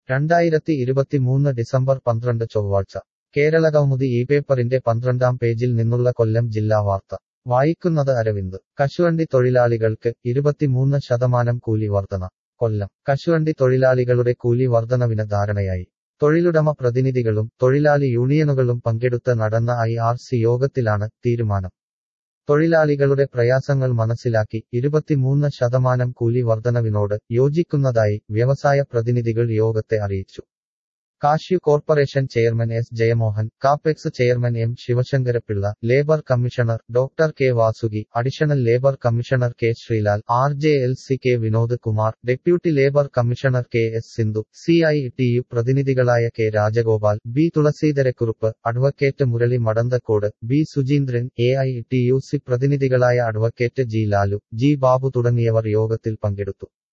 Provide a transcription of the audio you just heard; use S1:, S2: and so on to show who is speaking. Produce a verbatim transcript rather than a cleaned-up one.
S1: രണ്ടായിരത്തി ഇരുപത്തിമൂന്ന് ഡിസംബർ പന്ത്രണ്ട് ചൊവ്വാഴ്ച കേരളകൗമുദി ഈ പേപ്പറിന്റെ പന്ത്രണ്ടാം പേജിൽ നിന്നുള്ള കൊല്ലം ജില്ലാ വാർത്ത വായിക്കുന്നത് അരവിന്ദ് കശുവണ്ടി തൊഴിലാളികൾക്ക് ഇരുപത്തിമൂന്ന് ശതമാനം കൂലി വർധന കൊല്ലം കശുവണ്ടി തൊഴിലാളികളുടെ കൂലി വർധനവിന് ധാരണയായി തൊഴിലുടമ പ്രതിനിധികളും തൊഴിലാളി യൂണിയനുകളും പങ്കെടുത്ത് നടന്ന ഐ ആർ സി യോഗത്തിലാണ് തീരുമാനം തൊഴിലാളികളുടെ പ്രയാസങ്ങൾ മനസ്സിലാക്കി ഇരുപത്തിമൂന്ന് ശതമാനം കൂലി വർധനവിനോട് യോജിക്കുന്നതായി വ്യവസായ പ്രതിനിധികൾ യോഗത്തെ അറിയിച്ചു cashew corporation chairman S Jayamohan CAPEX chairman M Sivasankarapillai labour commissioner doctor K Vasuki additional labour commissioner K Sreelal R J L C K Vinod Kumar deputy labour commissioner K S Sindhu C I T U പ്രതിനിധികളായ K Rajagopal B Thulaseedharakurup advocate Murali Madanthakode B Sujeendran A I T U C പ്രതിനിധികളായ advocate G Lalu G Babu തുടങ്ങിയവർ യോഗത്തിൽ പങ്കെടുത്തു